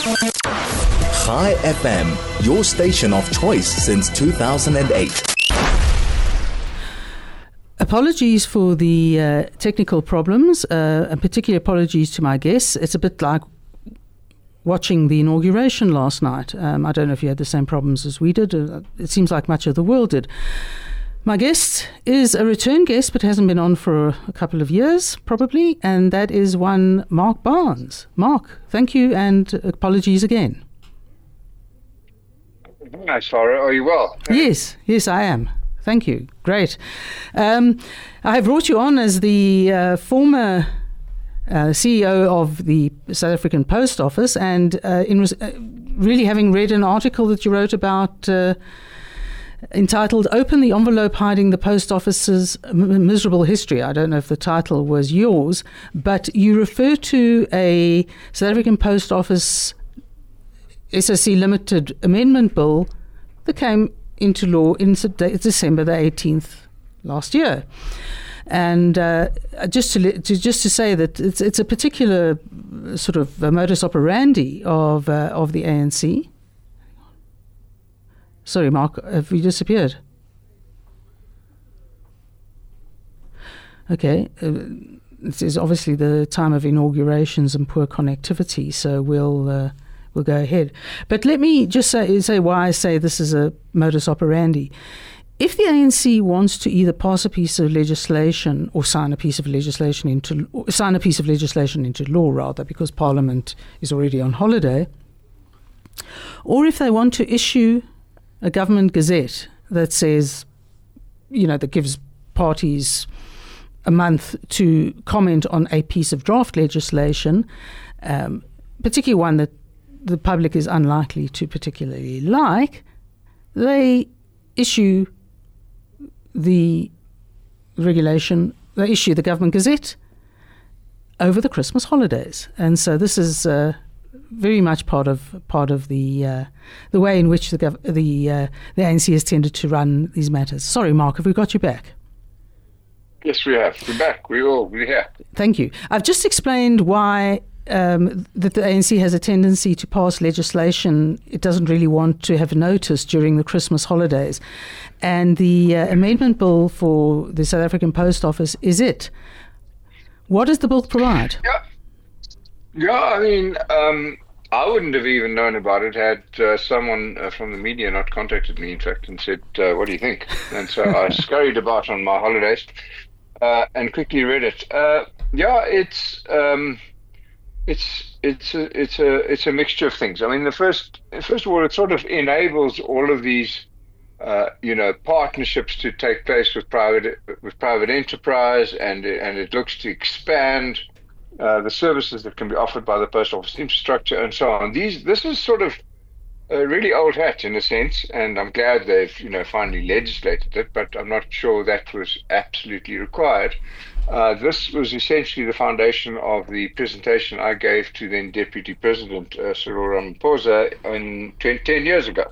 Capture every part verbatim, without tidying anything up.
Chai F M, your station of choice since two thousand eight. Apologies for the uh, technical problems, uh, and particularly apologies to my guests. It's a bit like watching the inauguration last night. Um, I don't know if you had the same problems as we did. Uh, it seems like much of the world did. My guest is a return guest, but hasn't been on for a, a couple of years, probably, and that is one Mark Barnes. Mark, thank you, and apologies again. Hi, Sarah. Are you well? Yes, yes, I am. Thank you. Great. Um, I have brought you on as the uh, former uh, C E O of the South African Post Office, and uh, in res- uh, really having read an article that you wrote about uh, entitled "Open the Envelope, Hiding the Post Office's M- Miserable History." I don't know if the title was yours, but you refer to a South African Post Office S O C Limited Amendment Bill that came into law in December the eighteenth last year. And uh, just to, to just to say that it's it's a particular sort of uh, modus operandi of uh, of the A N C. Sorry, Mark, have you disappeared? Okay. Uh, this is obviously the time of inaugurations and poor connectivity, so we'll uh, we'll go ahead. But let me just say, say why I say this is a modus operandi. If the A N C wants to either pass a piece of legislation or sign a piece of legislation into sign a piece of legislation into law, rather, because Parliament is already on holiday, or if they want to issue a government gazette that says, you know, that gives parties a month to comment on a piece of draft legislation, um, particularly one that the public is unlikely to particularly like, they issue the regulation, they issue the government gazette over the Christmas holidays. And so this is uh, very much part of part of the uh, the way in which the gov- the uh, the A N C has tended to run these matters. Sorry, Mark, have we got you back? Yes, we have. We're back. We're all we're here. Thank you. I've just explained why um, that the A N C has a tendency to pass legislation it doesn't really want to have noticed during the Christmas holidays, and the uh, amendment bill for the South African Post Office is it. What does the bill provide? Yeah. Yeah, I mean, um, I wouldn't have even known about it had uh, someone uh, from the media not contacted me, in fact, and said, uh, what do you think? And so I scurried about on my holidays uh, and quickly read it. Uh, yeah, it's um, it's it's a, it's a it's a mixture of things. I mean, the first first of all, it sort of enables all of these uh, you know partnerships to take place with private with private enterprise, and and it looks to expand Uh, the services that can be offered by the post office infrastructure and so on. These, this is sort of a really old hat in a sense, and I'm glad they've, you know, finally legislated it, but I'm not sure that was absolutely required. Uh, this was essentially the foundation of the presentation I gave to then Deputy President uh, Cyril Ramaphosa in ten, ten years ago.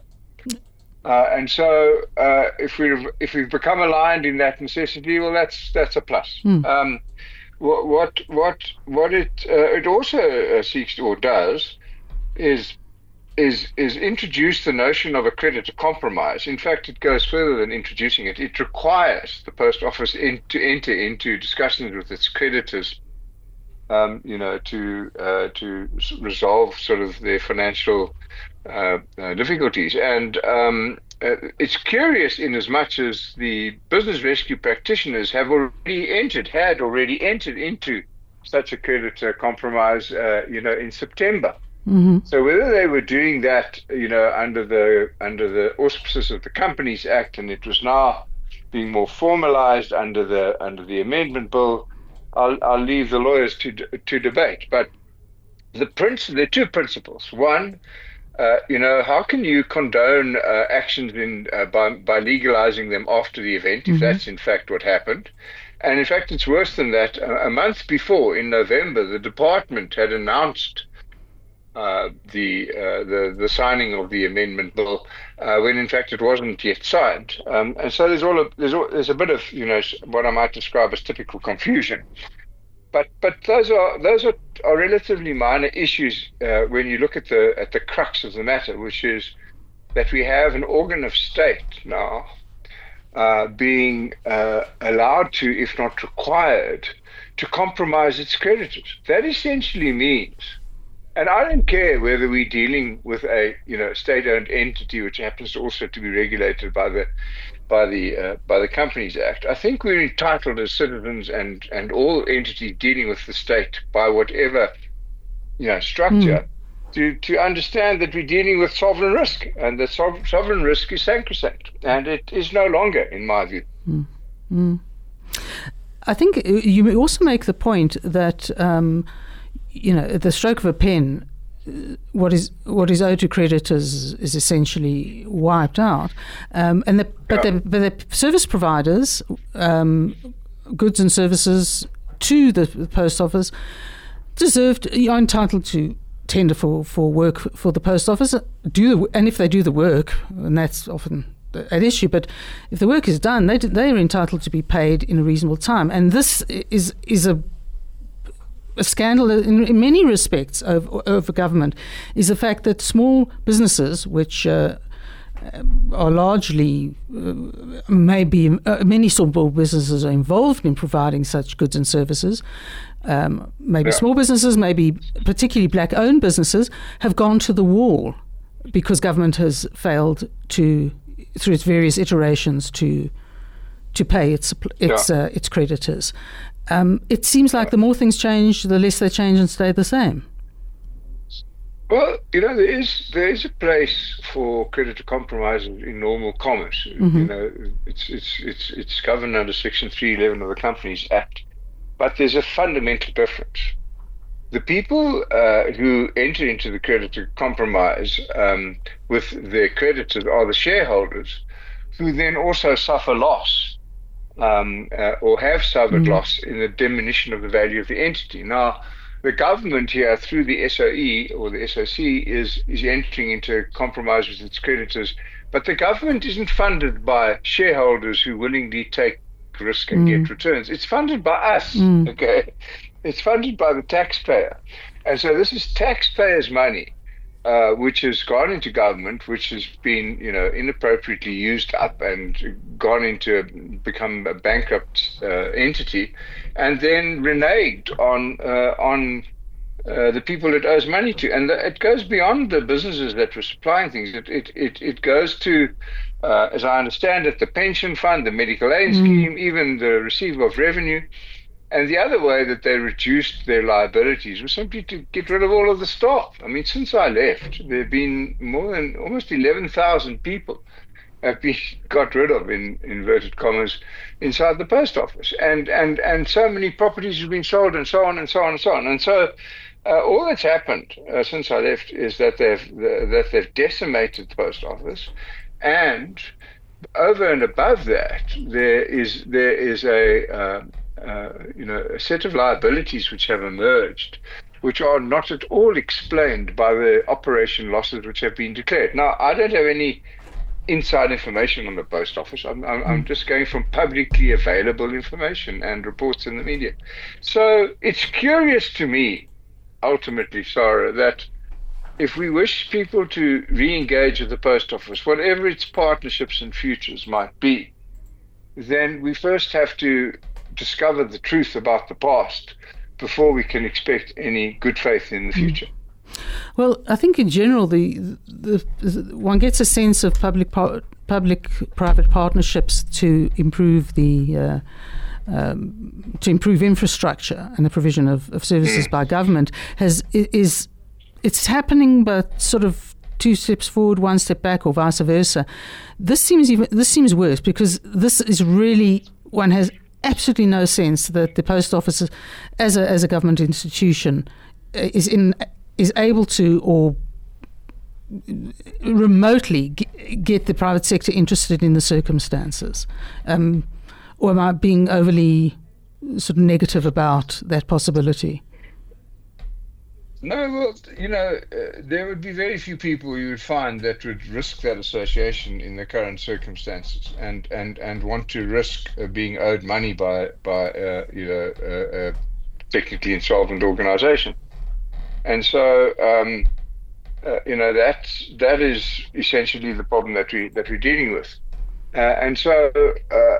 Uh, and so uh, if, we've, if we've become aligned in that necessity, well, that's that's a plus. Mm. Um, What what what what it uh, it also uh, seeks or does is is is introduce the notion of a creditor compromise. In fact, it goes further than introducing it. It requires the post office in, to enter into discussions with its creditors, um, you know, to uh, to resolve sort of their financial uh, uh, difficulties. And um, Uh, it's curious in as much as the business rescue practitioners have already entered, had already entered into such a creditor compromise, uh, you know, in September. Mm-hmm. So whether they were doing that, you know, under the under the auspices of the Companies Act, and it was now being more formalized under the under the amendment bill, I'll I'll leave the lawyers to to debate. But the princ- there are two principles. One, Uh, you know, how can you condone uh, actions in uh, by by legalizing them after the event, if mm-hmm. that's in fact what happened? And in fact, it's worse than that. A, a month before, in November, the department had announced uh, the uh, the the signing of the amendment bill, uh, when in fact it wasn't yet signed. Um, and so there's all a, there's all, there's a bit of, you know, what I might describe as typical confusion. but but those are those are, are relatively minor issues uh, when you look at the at the crux of the matter, which is that we have an organ of state now uh, being uh, allowed to, if not required, to compromise its creditors. That essentially means, and I don't care whether we're dealing with a you know state-owned entity, which happens also to be regulated by the by the uh, by the Companies Act. I think we're entitled as citizens and and all entities dealing with the state by whatever you know structure mm. to to understand that we're dealing with sovereign risk, and that sov- sovereign risk is sacrosanct, and it is no longer, in my view. Mm. Mm. I think you may also make the point that um, you know, at the stroke of a pen, what is what is owed to creditors is essentially wiped out, um, and the, but, yeah. the, but the service providers, um, goods and services to the, the post office, deserved, are entitled to tender for, for work for the post office. Do the, and if they do the work, and that's often an issue, but if the work is done, they they are entitled to be paid in a reasonable time, and this is is a A scandal in, in many respects over, over government is the fact that small businesses, which uh, are largely, uh, maybe uh, many small businesses are involved in providing such goods and services, um, maybe yeah. small businesses, maybe particularly black-owned businesses, have gone to the wall because government has failed to, through its various iterations, to to pay its its yeah. uh, its creditors. Um, it seems like the more things change, the less they change and stay the same. Well, you know, there is there is a place for creditor compromise in normal commerce. Mm-hmm. You know, it's it's it's it's governed under Section three eleven of the Companies Act, but there's a fundamental difference. The people uh, who enter into the creditor compromise um, with their creditors are the shareholders, who then also suffer loss. Um, uh, or have suffered mm. loss in the diminution of the value of the entity. Now, the government here, through the S O E or the S O C, is is entering into compromise with its creditors, but the government isn't funded by shareholders who willingly take risk and mm. get returns. It's funded by us, mm. okay? It's funded by the taxpayer. And so this is taxpayers' money, Uh, which has gone into government, which has been, you know, inappropriately used up and gone into a, become a bankrupt uh, entity, and then reneged on uh, on uh, the people it owes money to, and the, it goes beyond the businesses that were supplying things. It it it, it goes to, uh, as I understand it, the pension fund, the medical aid mm. scheme, even the receiver of revenue. And the other way that they reduced their liabilities was simply to get rid of all of the staff. I mean, since I left, there have been more than almost eleven thousand people have been got rid of, in inverted commas, inside the post office. And and, and so many properties have been sold, and so on and so on and so on. And so uh, all that's happened uh, since I left is that they've uh, that they've decimated the post office. And over and above that, there is there is a... Uh, Uh, you know, a set of liabilities which have emerged, which are not at all explained by the operation losses which have been declared. Now, I don't have any inside information on the post office. I'm, I'm, I'm just going from publicly available information and reports in the media. So it's curious to me, ultimately, Sarah, that if we wish people to re-engage with the post office, whatever its partnerships and futures might be, then we first have to discover the truth about the past before we can expect any good faith in the future. Well, I think in general, the, the, the one gets a sense of public par- public-private partnerships to improve the uh, um, to improve infrastructure and the provision of, of services mm. by government has is it's happening, but sort of two steps forward, one step back, or vice versa. This seems even this seems worse because this is really one has. absolutely no sense that the post office, as a as a government institution, is in is able to or remotely get the private sector interested in the circumstances. Um, or am I being overly sort of negative about that possibility? No, well, you know, uh, there would be very few people you would find that would risk that association in the current circumstances, and and, and want to risk uh, being owed money by by uh, you know uh, uh, technically insolvent organization. And so, um, uh, you know, that that is essentially the problem that we that we're dealing with. Uh, and so, uh,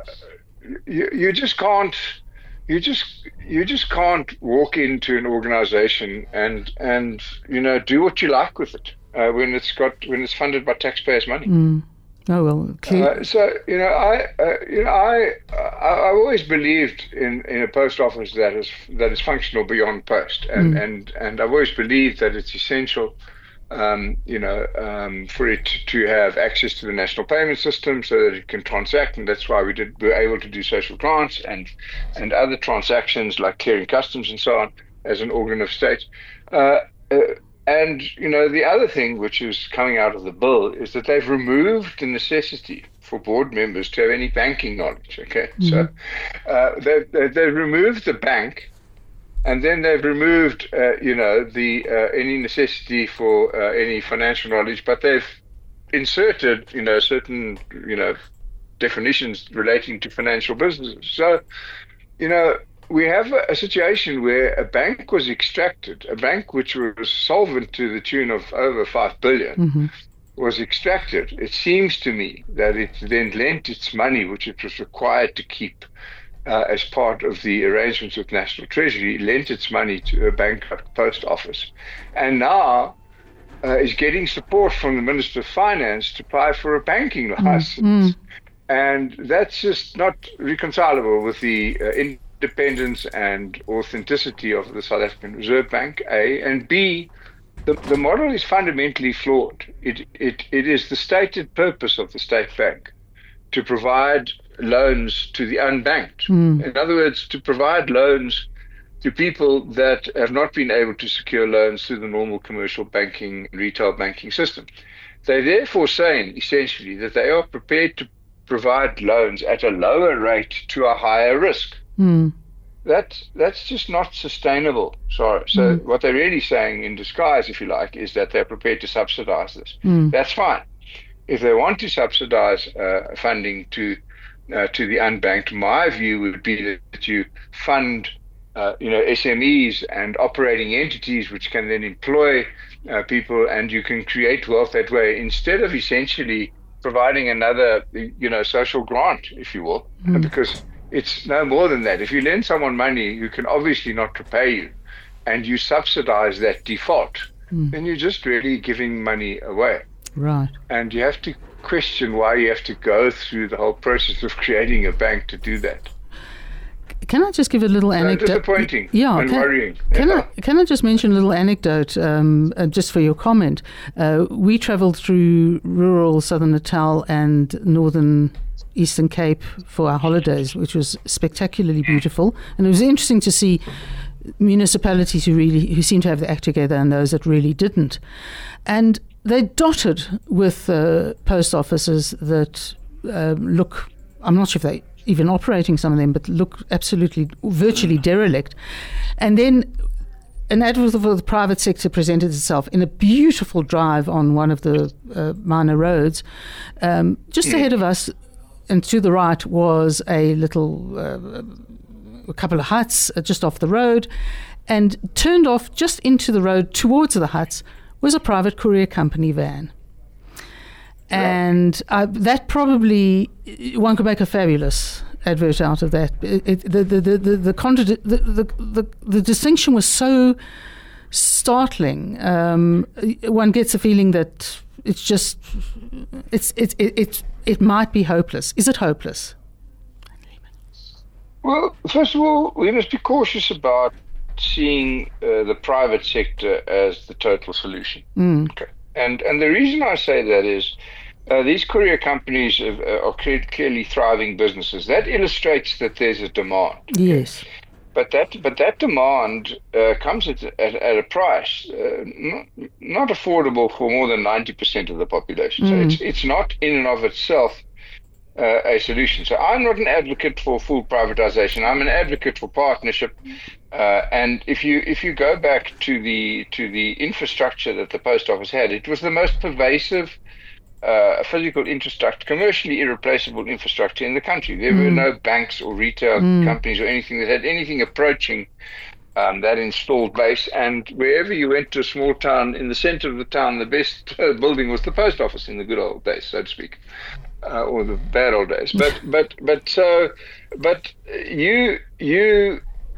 you you just can't you just you just can't walk into an organization and and you know do what you like with it uh, when it's got when it's funded by taxpayers' money. Mm. Oh well. Uh, so you know, I uh, you know I, I I've always believed in, in a post office that is that is functional beyond post, and mm. and and I've always believed that it's essential, um, you know, um, for it to have access to the national payment system so that it can transact, and that's why we did we were able to do social grants and and other transactions like clearing customs and so on as an organ of state. Uh, uh, And, you know, the other thing which is coming out of the bill is that they've removed the necessity for board members to have any banking knowledge, okay? Mm-hmm. So uh, they've, they've removed the bank, and then they've removed, uh, you know, the uh, any necessity for uh, any financial knowledge, but they've inserted, you know, certain, you know, definitions relating to financial businesses. So, you know, we have a, a situation where a bank was extracted, a bank which was solvent to the tune of over five billion dollars mm-hmm. was extracted. It seems to me that it then lent its money, which it was required to keep uh, as part of the arrangements with National Treasury, lent its money to a bankrupt post office. And now uh, is getting support from the Minister of Finance to apply for a banking license. Mm-hmm. And that's just not reconcilable with the uh, in independence and authenticity of the South African Reserve Bank, A, and B, the, the model is fundamentally flawed. It, it, it is the stated purpose of the state bank to provide loans to the unbanked. Mm. In other words, to provide loans to people that have not been able to secure loans through the normal commercial banking, retail banking system. They're therefore saying, essentially, that they are prepared to provide loans at a lower rate to a higher risk. Mm. That, that's just not sustainable. Sorry. So mm. what they're really saying in disguise, if you like, is that they're prepared to subsidize this. Mm. That's fine. If they want to subsidize uh, funding to uh, to the unbanked, my view would be that you fund uh, you know, S M Es and operating entities which can then employ uh, people, and you can create wealth that way, instead of essentially providing another, you know, social grant, if you will, mm. because it's no more than that. If you lend someone money who can obviously not repay you, and you subsidize that default, mm. then you're just really giving money away. Right. And you have to question why you have to go through the whole process of creating a bank to do that. Can I just give a little so anecdote? Disappointing yeah, and can, worrying. Can yeah. I can I just mention a little anecdote, um, uh, just for your comment? Uh, we travelled through rural Southern Natal and northern Eastern Cape for our holidays, which was spectacularly beautiful, and it was interesting to see municipalities who really who seemed to have their act together and those that really didn't, and they dotted with uh, post offices that uh, look. I'm not sure if they even operating some of them, but look absolutely virtually derelict, and then an advocate for the private sector presented itself in a beautiful drive on one of the uh, minor roads, um, just mm. ahead of us. And to the right was a little, uh, a couple of huts just off the road, and turned off just into the road towards the huts was a private courier company van. And uh, that probably, one could make a fabulous advert out of that. It, it, the, the, the, the, the, contra- the, the, the, the distinction was so startling. Um, one gets a feeling that it's just, it's, it's, it, it, it might be hopeless. Is it hopeless? Well, first of all, we must be cautious about seeing uh, the private sector as the total solution. Mm. Okay. And and the reason I say that is uh, these courier companies have, uh, are clear, clearly thriving businesses. That illustrates that there's a demand. Yes. But that but that demand uh, comes at, at, at a price uh, not, not affordable for more than ninety percent of the population. Mm. So it's it's not in and of itself uh, a solution. So I'm not an advocate for full privatization. I'm an advocate for partnership. Uh, and if you if you go back to the to the infrastructure that the post office had, it was the most pervasive uh, physical infrastructure, commercially irreplaceable infrastructure in the country. There mm. were no banks or retail mm. companies or anything that had anything approaching um, that installed base, and wherever you went to a small town, in the center of the town, the best uh, building was the post office in the good old days, so to speak, uh, or the bad old days. But but but so but you you.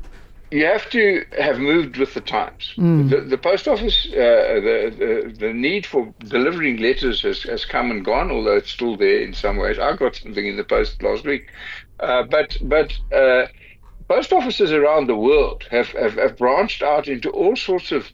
You have to have moved with the times. Mm. The, the post office, uh, the, the the need for delivering letters has, has come and gone, although it's still there in some ways. I got something in the post last week. Uh, but but uh, post offices around the world have, have, have branched out into all sorts of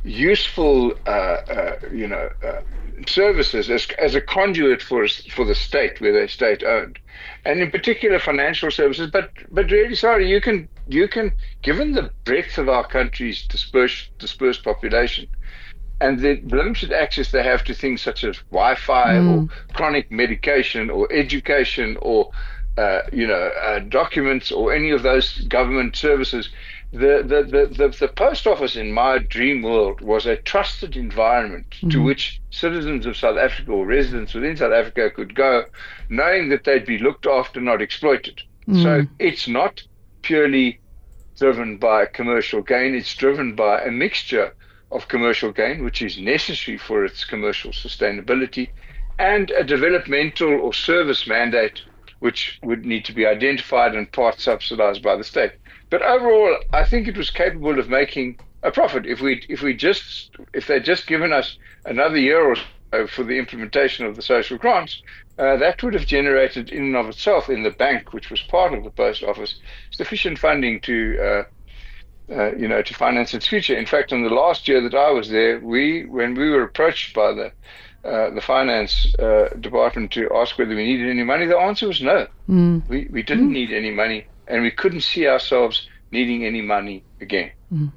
useful, uh, uh, you know, uh, services as, as a conduit for for the state, where they're state-owned. And in particular, financial services. But but really, sorry, you can you can, given the breadth of our country's dispersed dispersed population, and the limited access they have to things such as Wi-Fi mm. or chronic medication or education or uh, you know uh, documents or any of those government services. The the, the, the the post office in my dream world was a trusted environment mm. to which citizens of South Africa or residents within South Africa could go, knowing that they'd be looked after, not exploited. Mm. So it's not purely driven by commercial gain. It's driven by a mixture of commercial gain, which is necessary for its commercial sustainability, and a developmental or service mandate, which would need to be identified and part subsidized by the state. But overall, I think it was capable of making a profit. If we if we just if they'd just given us another year or so for the implementation of the social grants, uh, that would have generated in and of itself in the bank, which was part of the post office, sufficient funding to uh, uh, you know to finance its future. In fact, in the last year that I was there, we when we were approached by the uh, the finance uh, department to ask whether we needed any money, the answer was no. Mm. We we didn't mm. need any money. And we couldn't see ourselves needing any money again. Mm.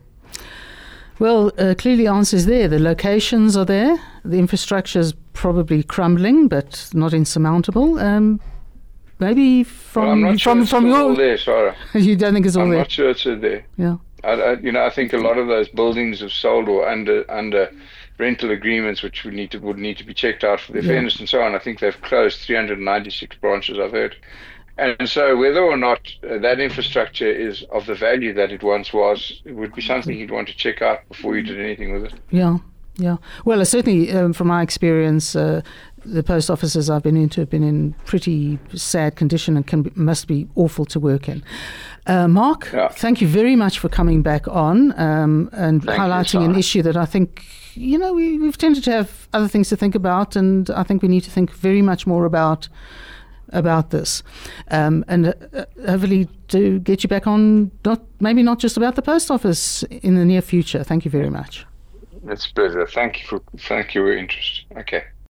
Well, uh, clearly answers there. The locations are there. The infrastructure is probably crumbling, but not insurmountable. Um, maybe from well, I'm not sure from it's from your all there, Sarah. You don't think it's all I'm there? I'm not sure it's all there. Yeah. I, I, you know, I think a lot of those buildings have sold or under under rental agreements, which would need to would need to be checked out for their yeah. fairness and so on. I think they've closed three hundred ninety-six branches, I've heard. And so whether or not uh, that infrastructure is of the value that it once was, it would be something you'd want to check out before you did anything with it. Yeah, yeah. Well, uh, certainly um, from my experience, uh, the post offices I've been into have been in pretty sad condition and can be, must be awful to work in. Uh, Mark, yeah. thank you very much for coming back on um, and thank highlighting you, an issue that I think, you know, we, we've tended to have other things to think about, and I think we need to think very much more about about this, um, and uh, hopefully to get you back on, not maybe not just about the post office in the near future. Thank you very much. It's a pleasure. Thank you for thank you for your interest. Okay.